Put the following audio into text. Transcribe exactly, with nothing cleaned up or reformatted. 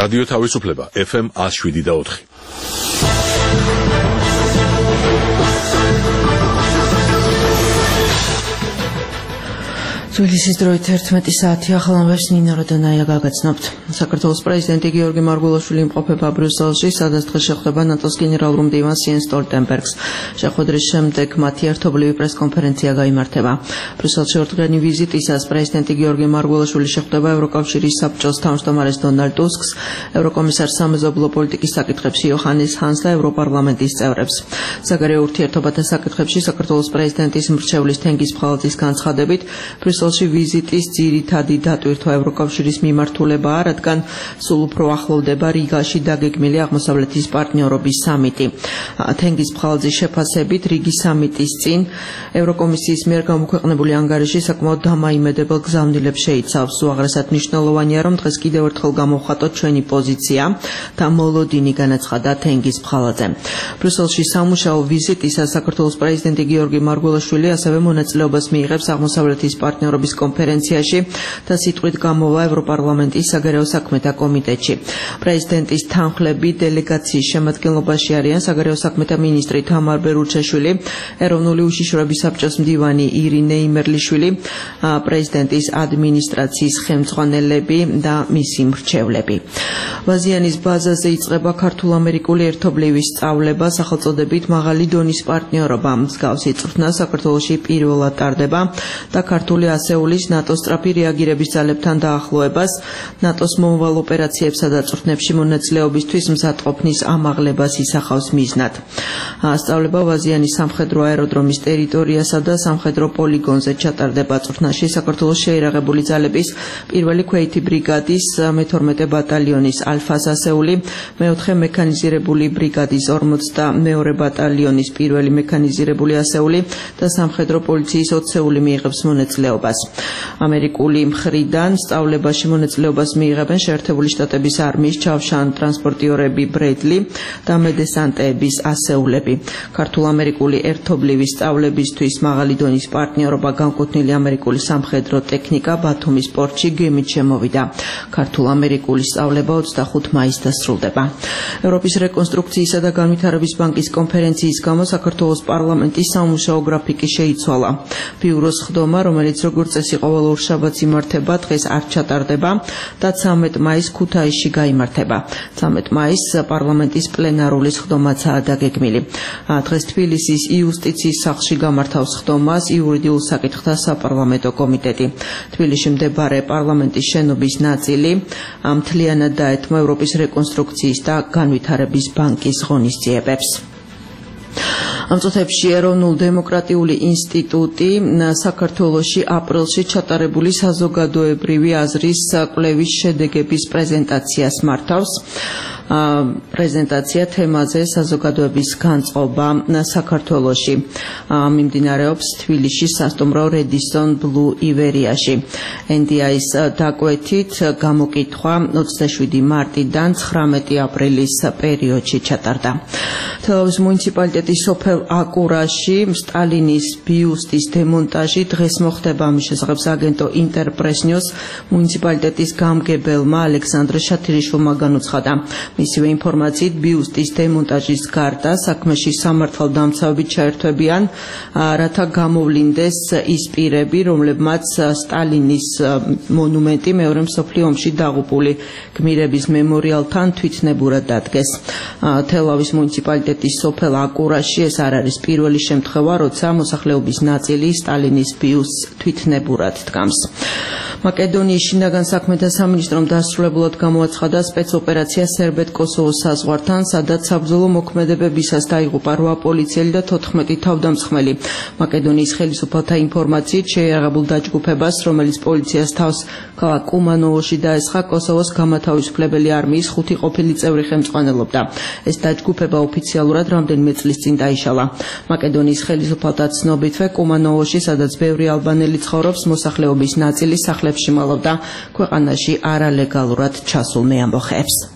რადიო თავისუფლება ეფ ემ one oh seven და four. თბილისის დროით ერთმეტი საათი ახალ ამბებს ნინო როდონაია გაგაცნობთ. საქართველოს პრეზიდენტი გიორგი მარგველაშვილი იმყოფება ბრიუსელში, სადაც დღეს შეხვდება ნატოს გენერალურ მდივანს იენს სტოლტენბერგს. შეხვედრის შემდეგ მათი ერთობლივი პრესკონფერენცია გაიმართება. ბრიუსელში ორდღიანი ვიზიტისას პრეზიდენტი გიორგი მარგველაშვილი შეხვდება ევროკავშირის საბჭოს თავმჯდომარეს დონალდ ტუსკს, ევროკომისარს სამეზობლო პოლიტიკის საკითხებში იოჰანეს ჰანს და ევროპარლამენტის წევრებს. საგარეო ურთიერთობათა საკითხებში საქართველოს პრეზიდენტის მრჩევლის თენგიზ ფხალაძის განცხადებით ბრიუსელში ვიზიტის ძირითადი დატვირთვა ევროკავშირის მიმართულებაა, რადგან სულ უფრო ახლოვდება რიგაში დაგეგმილი აღმოსავლეთის პარტნიორობის სამიტი. თენგიზ ფხალაძის შეფასებით რიგის სამიტის წინ ევროკომისიის მიერ გამოქვეყნებული ანგარიში საკმაოდ დამაიმედებელ გზავნილებს შეიცავს. უაღრესად მნიშვნელოვანია, რომ დღეს კიდევ ერთხელ გამოვხატოთ ჩვენი პოზიცია და მოლოდინი, განაცხადა თენგიზ ფხალაძემ. ბრიუსელში სამუშაო ვიზიტისას საქართველოს პრეზიდენტი გიორგი მარგველაშვილი ასევე მონაწილეობას მიიღებს აღმოსავლეთის პარტნიორობის კონფერენციაში და სიტყვით გამოვა ევროპარლამენტის საგარეო საქმეთა კომიტეტში. პრეზიდენტის თანხლები დელეგაციის შემადგენლობაში არიან საგარეო საქმეთა მინისტრი თამარ ბერუჩაშვილი, ეროვნული უშიშროების საბჭოს მდივანი ირინე იმერლიშვილი, პრეზიდენტის ადმინისტრაციის ხელმძღვანელები და მისი მრჩევლები. ვაზიანის ბაზაზე იწყება ქართულ-ამერიკული ერთობლივი სწავლება სახელწოდებით მაღალი დონის პარტნიორობა. მსგავსი წვრთნა საქართველოში პირველად ტარდება და ქართული ასეულის ნატოს სწრაფი რეაგირების ძალებთან დაახლოებას, ნატოს მომავალ ოპერაციებსა და წვრთნებში მონაწილეობისთვის მზადყოფნის ამაღლებას ისახავს მიზნად. სწავლება ვაზიანის სამხედრო აეროდრომის ტერიტორიასა და სამხედრო პოლიგონზე ჩატარდება. წვრთნაში საქართველოს შეიარაღებული ძალების პირველი ქვეითი ბრიგადის მეთორმეტე ბატალიონის ალფას ასეული, მეოთხე მექანიზირებული ბრიგადის ორმოცდამეორე ბატალიონის პირველი მექანიზირებული ასეული და სამხედრო პოლიციის ოცეული მიიღებს მონაწილეობას. ამერიკული მხრიდან სწავლებაში მონაწილეობას მიიღებენ შეერთებული შტატების არმიის ჩავშან ტრანსპორტიორები ბრედლი და მედესანტეების ასეულები. ქართულ-ამერიკული ერთობლივი სწავლებისთვის მაღალი დონის პარტნიორობა განკუთვნილი ამერიკული სამხედრო ტექნიკა ბათუმის პორტში გემით შემოვიდა. ქართულ-ამერიკული სწავლება ოცდახუთ მაისს დასრულდება. ევროპის რეკონსტრუქციისა და განვითარების ბანკის კონფერენციის გამო საქართველოს პარლამენტის სამუშაო გრაფიკი შეიცვალა. ბიუროს ხდომა, რომელიც როგორც წესი ყოველ ორშაბათს იმართება, დღეს არ ჩატარდება და ცამეტ მაისს ქუთაისში გაიმართება. ცამეტ მაისს პარლამენტის პლენარული ხდომაცაა დაგეგმილი. დღეს თბილისის იუსტიციის სახლში გამართავს ხდომას იურიდიულ საკითხთა საპარლამენტო კომიტეტი. თბილისში მდებარე პარლამენტის შენობის ნაწილი მთლიანად დაეთმო ევროპის რეკონსტრუქციის და განვითარების ბანკის ღონისძიებებს. ამ წუთებში ეროვნულ-დემოკრატიული ინსტიტუტი საქართველოში აპრილში ჩატარებული საზოგადოებრივი აზრის კვლევის შედეგების პრეზენტაციას მართავს. პრეზენტაცია თემაზე საზოგადოების განწყობა საქართველოში მიმდინარეობს თბილისში სასტუმრო რედისონ ბლუ ივერიაში. ენ დი აის დაკვეთით გამოკითხვა ოცდაშვიდი მარტიდან ცხრამეტი აპრილის პერიოდში ჩატარდა. თელავის მუნიციპალიტეტის სოფელ აკურაში სტალინის ბიუსტის დემონტაჟი დღეს მოხდება. ამის შესახებ სააგენტო ინტერპრეს ნიუს მუნიციპალიტეტის გამგებელმა ალექსანდრე შათირიშვილმა განუცხადა. მისივე ინფორმაციით ბიუსტის დემონტაჟის გარდა საქმეში სამართალდამცავები ჩაერთვებიან, რათა გამოვლინდეს ის პირები, რომლებმაც სტალინის მონუმენტი მეორე მსოფლიო ომში დაღუპული გმირების მემორიალთან თვითნებურად დადგეს. თელავის მუნიციპალიტეტის სოფელ აკურაში ეს არ არის პირველი შემთხვევა, როცა მოსახლეობის ნაწილი სტალინის ბიუსტს თვითნებურად დგამს. მაკედონიის შინაგან საქმეთა სამინისტრომ დასრულებულად გამოაცხადა სპეცოპერაცია სერბეთ-კოსოვოს საზღვართან, სადაც საბრძოლო მოქმედებებისას დაიღუპა რვა პოლიციელი და თოთხმეტი თავდამსხმელი. მაკედონიის ხელისუფალთა ინფორმაციით შეიარაღებულ დაჯგუფებას, რომელიც პოლიციას თავს ქალაქ კუმანოვოში დაესხა, კოსოვოს გამათავისუფლებელი არმიის ხუთი ყოფილი წევრი ხელმძღვანელობდა. ეს დაჯგუფება ოფიციალურად რამდენიმე წლის წინ დაიშალა. მაკედონიის ხელისუფალთა ცნობითვე კუმანოვოში, სადაც ბევრი ალბანელი ცხოვრობს, მოსახლეობის ნაწილი სახლებში მალავდა ქვეყანაში არალეგალურად ჩასულ მეამბოხეებს.